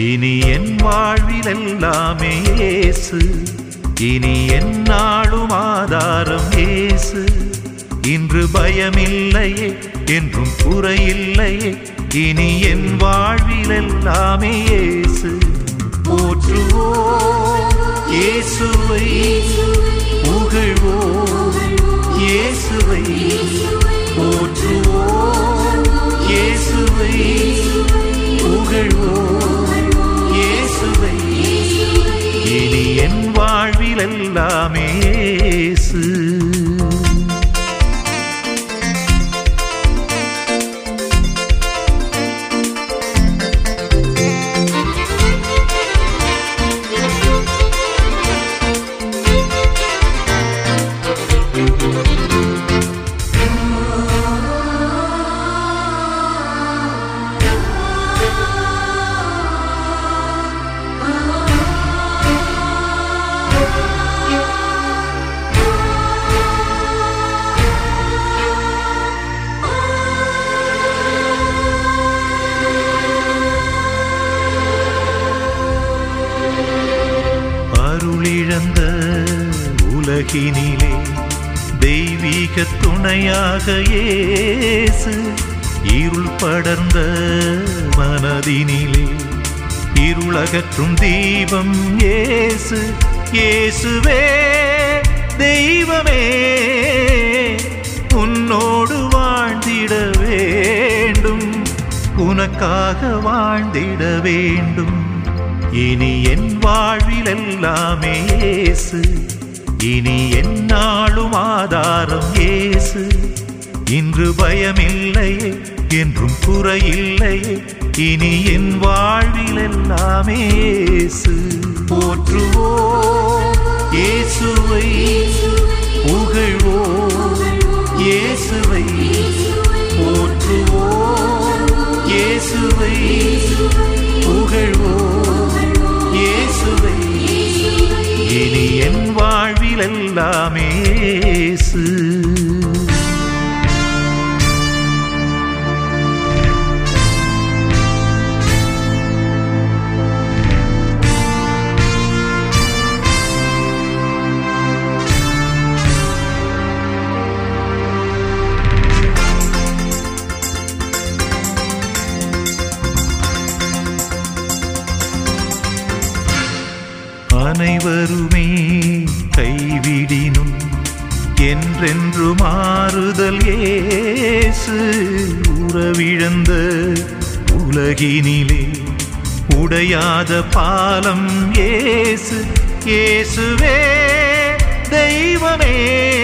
இனி என் வாழ்வில் எல்லாமே இயேசு, இனி எந்நாளும் ஆதாரம் இயேசு. இன்று பயமில்லையே, என்றும் குறையில்லையே, இனி என் வாழ்வில் எல்லாமே இயேசு. போற்றுவோம் இயேசுவை, புகழ்வோம் இயேசுவை, போற்றுவோம் இயேசுவை, புகழ்வோம் இயேசுவை. இனி என் வாழ்வில் எல்லாமே இயேசு. அருளிழந்த உலகினிலே தெய்வீக துணையாக இயேசு, இருள் படர்ந்த மனதினிலே இருளகற்றும் தீபம் இயேசு. இயேசுவே தெய்வமே, உன்னோடு வாழ்ந்திட வேண்டும், உனக்காக வாழ்ந்திட வேண்டும். இனி என் வாழ்வில் எல்லாமே இயேசு, இனி எந்நாளும் ஆதாரம் இயேசு. இன்று பயமில்லையே, என்றும் குறையில்லையே, இனி என் வாழ்வில் எல்லாமே இயேசு. போற்றுவோம் இயேசுவை, புகழ்வோம் இயேசுவை, போற்றுவோம் இயேசுவை, புகழ்வோம் இயேசுவை. இனி என் வாழ்வில் எல்லாமே இயேசு. அனைவருமே கைவிடினும் என்றென்று மாறுதல் இயேசு. உறவிழந்த உலகினிலே உடையாத பாலம் இயேசு. இயேசுவே தெய்வமே,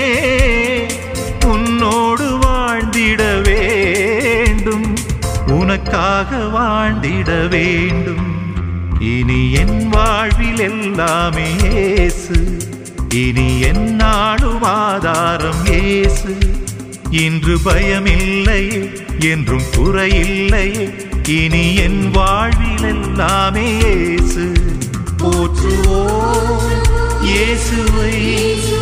உன்னோடு வாழ்ந்திட வேண்டும், உனக்காக வாழ்ந்திட வேண்டும். இனி என் வாழ்வில் எல்லாமே இயேசு, இனி எந்நாளும் ஆதாரம் இயேசு. இன்று பயமில்லையே, என்றும் குறையில்லையே, இனி என் வாழ்வில் எல்லாமே இயேசு. போற்றுவோம் இயேசுவை,